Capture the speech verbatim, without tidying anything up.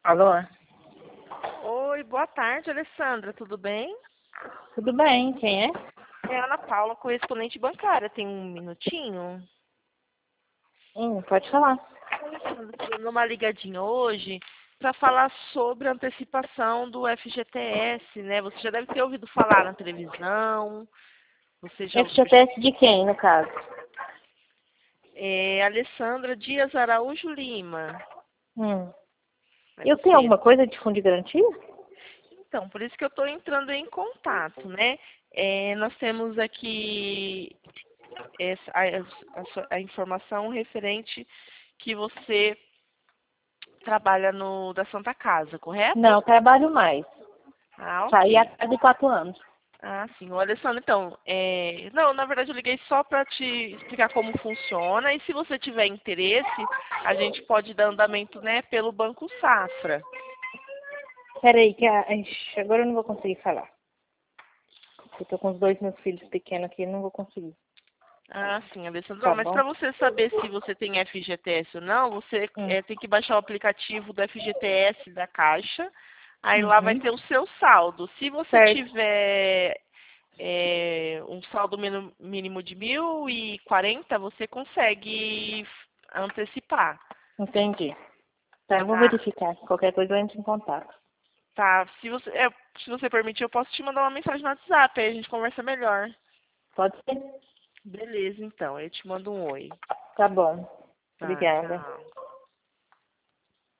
Alô? Oi, boa tarde, Alessandra, tudo bem? Tudo bem, quem é? É a Ana Paula, correspondente bancária, tem um minutinho? Hum, pode falar. Alessandra, tô dando uma ligadinha hoje para falar sobre a antecipação do F G T S, né? Você já deve ter ouvido falar na televisão, você já... F G T S de quem, no caso? É Alessandra Dias Araújo Lima. Hum. É Eu tenho você. alguma coisa de fundo de garantia? Então, por isso que eu estou entrando em contato, né? É, nós temos aqui essa, a, a, a informação referente que você trabalha no da Santa Casa, correto? Não, trabalho mais. Ah, Saí há ok. quase quatro anos. Ah, sim. Ô, Alessandro, então, é... não, na verdade eu liguei só para te explicar como funciona e se você tiver interesse, a gente pode dar andamento, né, pelo Banco Safra. Peraí, que a... Ixi, agora eu não vou conseguir falar. Eu tô com os dois meus filhos pequenos aqui, não vou conseguir. Ah, sim, Alessandro. Tá Não, mas bom? para você saber se você tem F G T S ou não, você Hum. é, tem que baixar o aplicativo do F G T S da Caixa. Aí lá vai Uhum. ter o seu saldo. Se você Certo. tiver é, um saldo minu- mínimo de mil e quarenta, você consegue antecipar. Entendi. Tá, eu vou Tá? verificar. Qualquer coisa eu entro em contato. Tá. Se você, é, se você permitir, eu posso te mandar uma mensagem no WhatsApp, aí a gente conversa melhor. Pode ser? Beleza, então. Eu te mando um oi. Tá bom. Tá, Obrigada. tchau.